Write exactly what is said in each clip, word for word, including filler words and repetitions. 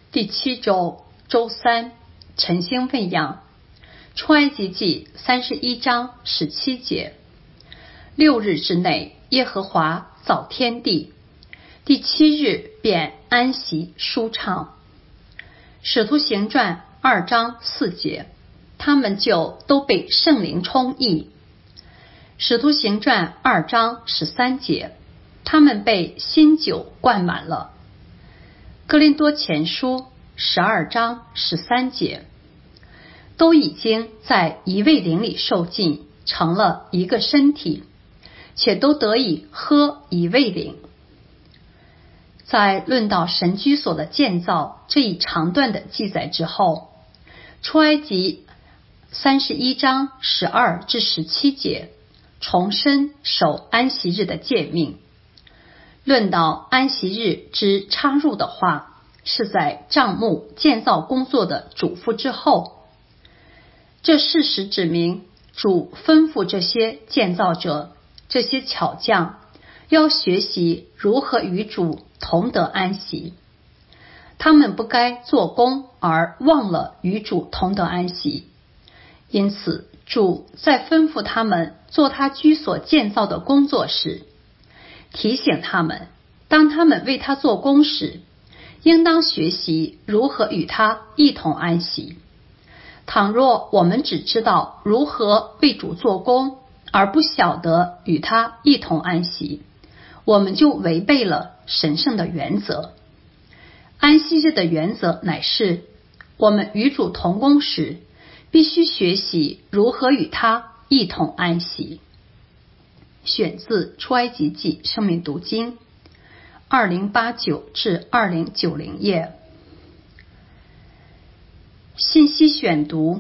第七周周三，晨星喂养。出埃及记三十一章十七节。六日之内，耶和华造天地，第七日便安息舒畅。使徒行传二章四节，他们就都被圣灵充溢。使徒行传二章十三节，他们被新酒灌满了。哥林多前书十二章十三节，都已经在一位灵里受浸，成了一个身体，且都得以喝一位灵。在论到神居所的建造这一长段的记载之后，出埃及三十一章十二至十七节重申守安息日的诫命。论到安息日之插入的话，是在帐幕建造工作的嘱咐之后。这事实指明，主吩咐这些建造者、这些巧匠要学习如何与主同得安息。他们不该做工而忘了与主同得安息。因此，主在吩咐他们做他居所建造的工作时，提醒他们，当他们为他做工时，应当学习如何与他一同安息。倘若我们只知道如何为主做工，而不晓得与他一同安息，我们就违背了神圣的原则。安息日的原则乃是，我们与主同工时，必须学习如何与他一同安息。选自出埃及记生命读经二零八九至二零九零页。信息选读。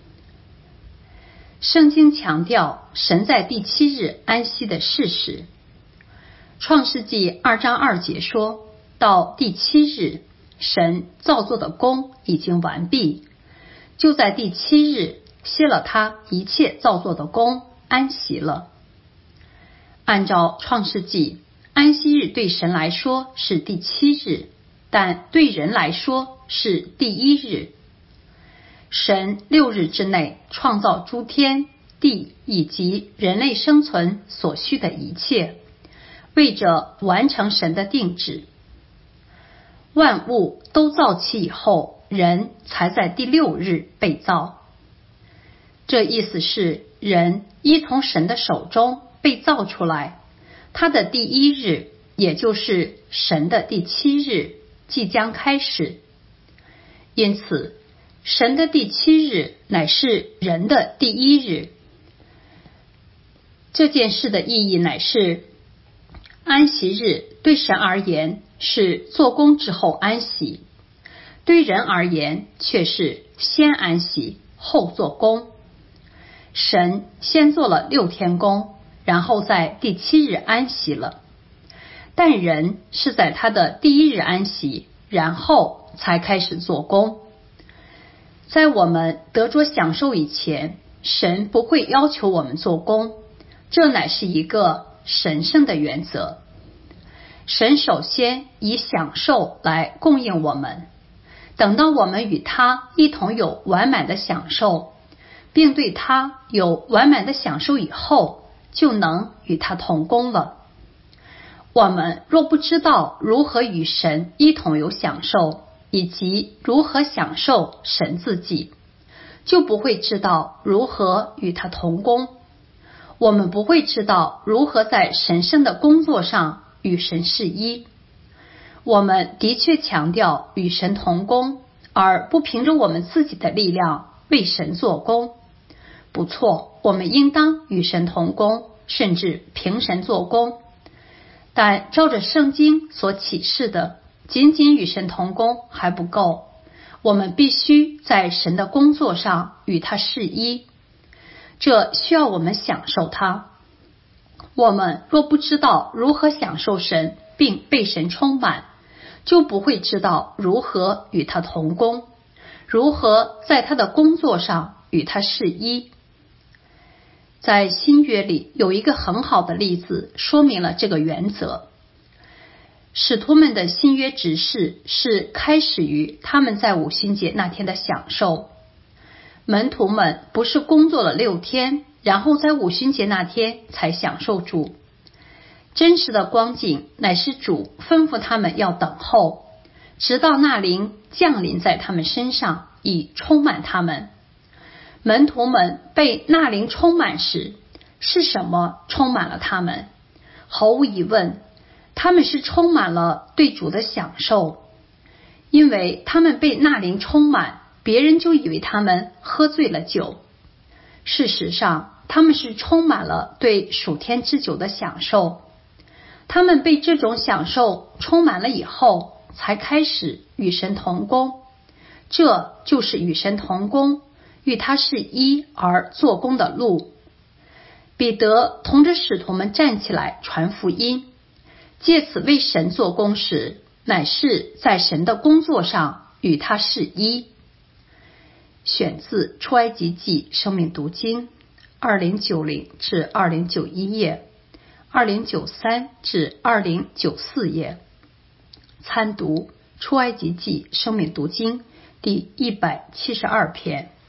圣经强调神在第七日安息的事实。创世纪二章二节说，到第七日，神造作的工已经完毕，就在第七日歇了他一切造作的工，安息了。按照创世纪，安息日对神来说是第七日，但对人来说是第一日。神六日之内创造诸天地以及人类生存所需的一切，为着完成神的定旨。万物都造齐以后，人才在第六日被造。这意思是，人依从神的手中被造出来，他的第一日，也就是神的第七日，即将开始。因此，神的第七日乃是人的第一日。这件事的意义乃是，安息日对神而言是做工之后安息，对人而言却是先安息后做工。神先做了六天工，然后在第七日安息了，但人是在他的第一日安息，然后才开始做工。在我们得着享受以前，神不会要求我们做工，这乃是一个神圣的原则。神首先以享受来供应我们，等到我们与他一同有完满的享受，并对他有完满的享受以后，就能与他同工了。我们若不知道如何与神一同有享受，以及如何享受神自己，就不会知道如何与他同工。我们不会知道如何在神圣的工作上与神是一。我们的确强调与神同工，而不凭着我们自己的力量为神做工。不错，我们应当与神同工，甚至凭神做工。但照着圣经所启示的，仅仅与神同工还不够，我们必须在神的工作上与他是一。这需要我们享受他。我们若不知道如何享受神并被神充满，就不会知道如何与他同工，如何在他的工作上与他是一。在新约里有一个很好的例子说明了这个原则。 使徒们的新约执事是开始于他们在五旬节那天的享受。门徒们不是工作了六天，然后在五旬节那天才享受主。真实的光景乃是主吩咐他们要等候，直到那灵降临在他们身上，以充满他们。门徒们被那灵充满时，是什么充满了他们？毫无疑问，他们是充满了对主的享受。因为他们被那灵充满，别人就以为他们喝醉了酒。事实上，他们是充满了对属天之酒的享受。他们被这种享受充满了以后，才开始与神同工。这就是与神同工，与他是一而做工的路。彼得同着使徒们站起来传福音，借此为神做工时，乃是在神的工作上与他是一。选自出埃及记生命读经二零九零至二零九一页，二零九三至二零九四页。参读出埃及记生命读经第一百七十二篇。